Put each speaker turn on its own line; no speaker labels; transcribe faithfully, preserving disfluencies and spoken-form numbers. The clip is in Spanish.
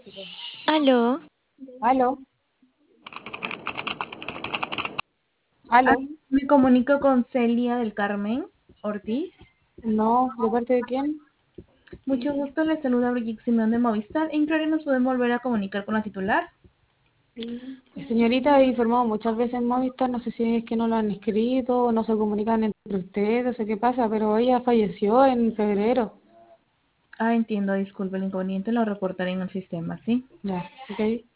Aló,
Aló, aló.
Ah, me comunico con Celia del Carmen Ortiz.
No, ¿de parte de quién?
Mucho gusto, les saluda Brigitte Simón de Movistar. ¿En qué hora nos podemos volver a comunicar con la titular?
Señorita, he informado muchas veces en Movistar, no sé si es que no lo han escrito o no se comunican entre ustedes, no sé qué pasa, pero ella falleció en febrero.
Ah, entiendo, disculpe el inconveniente, lo reportaré en el sistema, ¿sí?
Ya, ok.